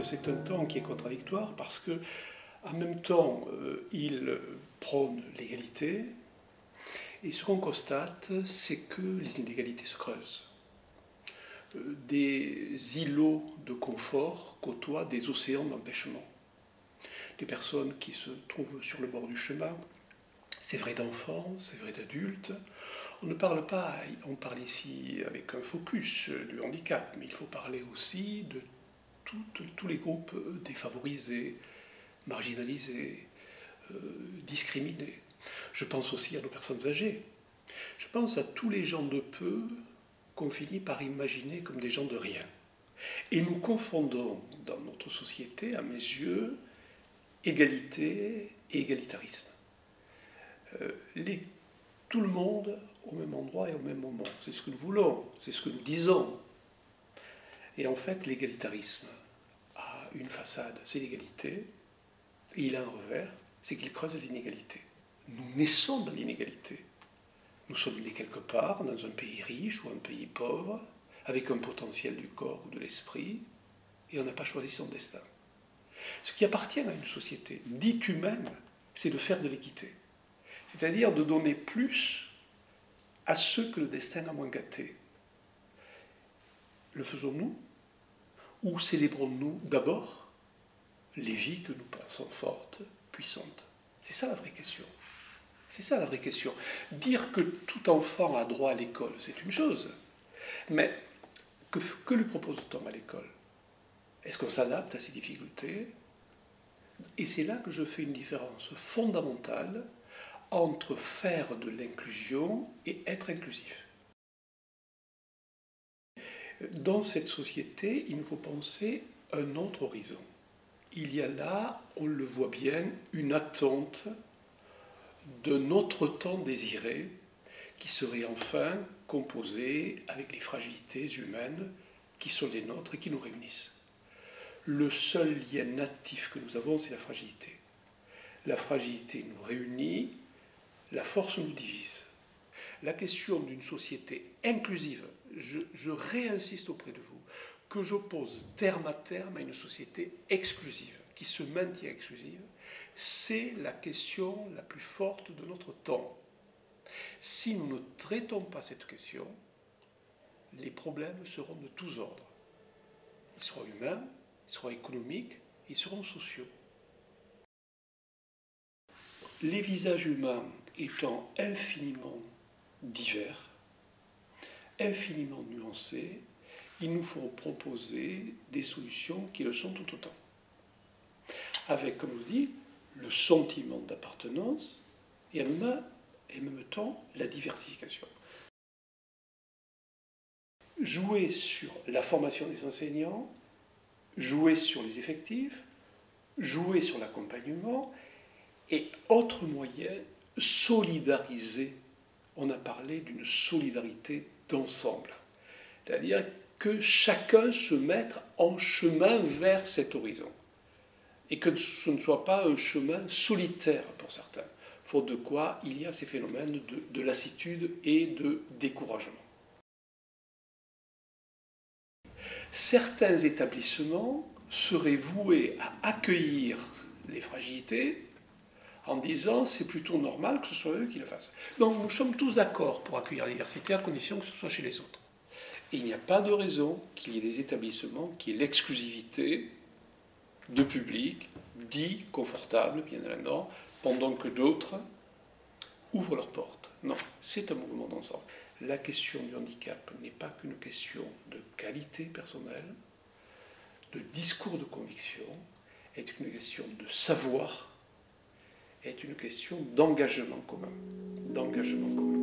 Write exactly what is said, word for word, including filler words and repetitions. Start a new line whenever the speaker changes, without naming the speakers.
c'est un temps qui est contradictoire parce que, en même temps, euh, il prône l'égalité, et ce qu'on constate, c'est que les inégalités se creusent. Euh, des îlots de confort côtoient des océans d'empêchement. Des personnes qui se trouvent sur le bord du chemin, c'est vrai d'enfants, c'est vrai d'adultes. On ne parle pas, on parle ici avec un focus du handicap, mais il faut parler aussi de tout, tous les groupes défavorisés, marginalisés, euh, discriminés. Je pense aussi à nos personnes âgées. Je pense à tous les gens de peu qu'on finit par imaginer comme des gens de rien. Et nous confondons dans notre société, à mes yeux, égalité et égalitarisme. Euh, les, tout le monde au même endroit et au même moment. C'est ce que nous voulons, c'est ce que nous disons. Et en fait, l'égalitarisme a une façade, c'est l'égalité, et il a un revers, c'est qu'il creuse l'inégalité. Nous naissons dans l'inégalité. Nous sommes nés quelque part, dans un pays riche ou un pays pauvre, avec un potentiel du corps ou de l'esprit, et on n'a pas choisi son destin. Ce qui appartient à une société dite humaine, c'est de faire de l'équité. C'est-à-dire de donner plus à ceux que le destin a moins gâtés. Le faisons-nous? Ou célébrons-nous d'abord les vies que nous pensons fortes, puissantes? C'est ça la vraie question. C'est ça la vraie question. Dire que tout enfant a droit à l'école, c'est une chose. Mais que, que lui propose-t-on à l'école? Est-ce qu'on s'adapte à ses difficultés? Et c'est là que je fais une différence fondamentale entre faire de l'inclusion et être inclusif. Dans cette société, il nous faut penser un autre horizon. Il y a là, on le voit bien, une attente de notre temps désiré qui serait enfin composé avec les fragilités humaines qui sont les nôtres et qui nous réunissent. Le seul lien natif que nous avons, c'est la fragilité. La fragilité nous réunit, la force nous divise. La question d'une société inclusive, je, je réinsiste auprès de vous, que j'oppose terme à terme à une société exclusive, qui se maintient exclusive, c'est la question la plus forte de notre temps. Si nous ne traitons pas cette question, les problèmes seront de tous ordres. Ils seront humains, ils seront économiques, ils seront sociaux. Les visages humains étant infiniment divers, infiniment nuancés, il nous faut proposer des solutions qui le sont tout autant. Avec, comme je dis, le sentiment d'appartenance et en même, et en même temps la diversification. Jouer sur la formation des enseignants, jouer sur les effectifs, jouer sur l'accompagnement et, autre moyen, solidariser. On a parlé d'une solidarité d'ensemble. C'est-à-dire que chacun se mette en chemin vers cet horizon. Et que ce ne soit pas un chemin solitaire pour certains, faute de quoi il y a ces phénomènes de, de lassitude et de découragement. Certains établissements seraient voués à accueillir les fragilités en disant c'est plutôt normal que ce soit eux qui le fassent. Donc nous sommes tous d'accord pour accueillir la diversité à condition que ce soit chez les autres. Et il n'y a pas de raison qu'il y ait des établissements qui aient l'exclusivité de public dit confortable, bien à la norme, pendant que d'autres ouvrent leurs portes. Non, c'est un mouvement d'ensemble. La question du handicap n'est pas qu'une question de qualité personnelle, de discours de conviction, est une question de savoir, est une question d'engagement commun. D'engagement commun.